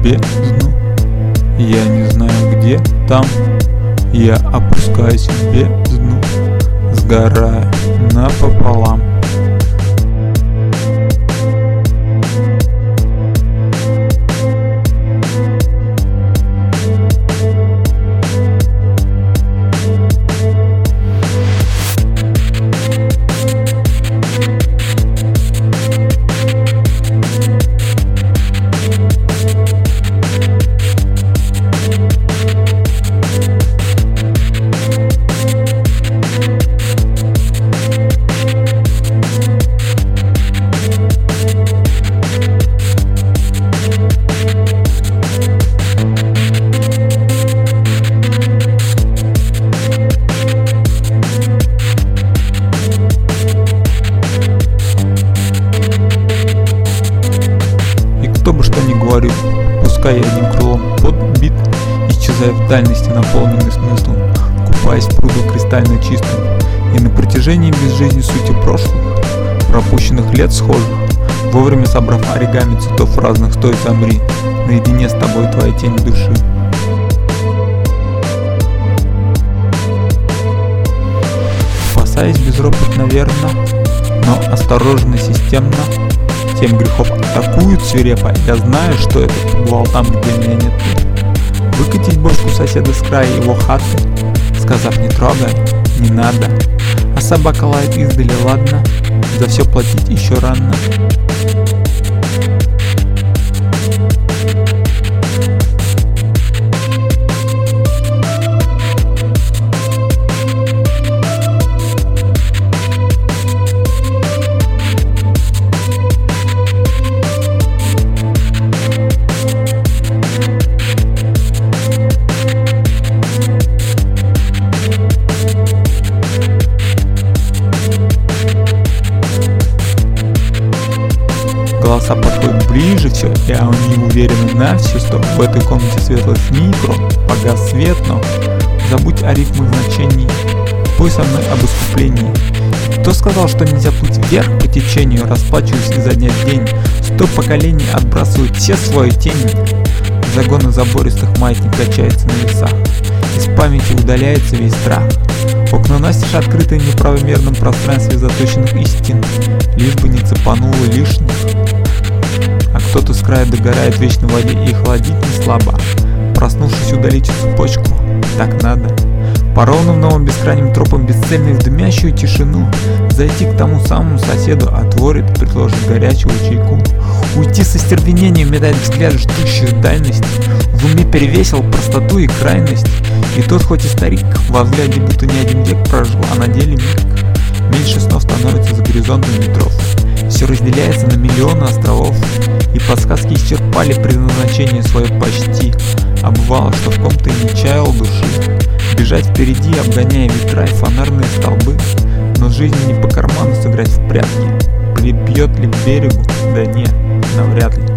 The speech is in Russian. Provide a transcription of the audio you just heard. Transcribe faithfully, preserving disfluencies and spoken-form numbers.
бездну. Я не знаю, где там. Я опускаюсь в бездну, сгораю напополам. Кто бы что ни говорил, пускай я одним крылом подбит, исчезая в дальности, наполненный смыслом, купаясь в пруду кристально чистым, и на протяжении безжизни сути прошлых, пропущенных лет схожих, вовремя собрав оригами цветов разных, стой, замри, наедине с тобой твоя тень души. Спасаясь безропотно верно, но осторожно системно, тем грехов атакуют свирепо. Я знаю, что это бывал там, где меня нет. Выкатить бошку соседа с края его хаты, сказав не трогай, не надо. А собака лает издали, ладно, за все платить еще рано. Голоса подходят ближе, все, я не уверен на все сто. В этой комнате светлых микро, погас свет, но забудь о рифмах значений, пой со мной об искуплении. Кто сказал, что нельзя плыть вверх по течению, расплачиваясь изо дня в день? Сто поколений отбрасывают все свои тени. Загоны забористых маятник качается на весах, из памяти удаляется весь страх. Окна настежь открыты в неправомерном пространстве заточенных истин, лишь бы не цепануло лишних. А кто-то с края догорает в вечной воде и охладить не слабо. Проснувшись, удалить цепочку, так надо. По ровным новым бескрайним тропам бесцельной в дымящую тишину зайти к тому самому соседу, отворит, предложит горячую чайку. Уйти со стервенением, метать взгляд, ждущую дальность. В уме перевесил простоту и крайность. И тот, хоть и старик, во взгляде будто не один век прожил, а на деле миг. Меньше снов становится за горизонтом метров. Все разделяется на миллионы островов, и подсказки исчерпали предназначение свое почти. А бывало, что в ком-то и не чаял души бежать впереди, обгоняя ветра и фонарные столбы. Но жизни не по карману сыграть в прятки. Прибьет ли к берегу? Да нет, навряд ли.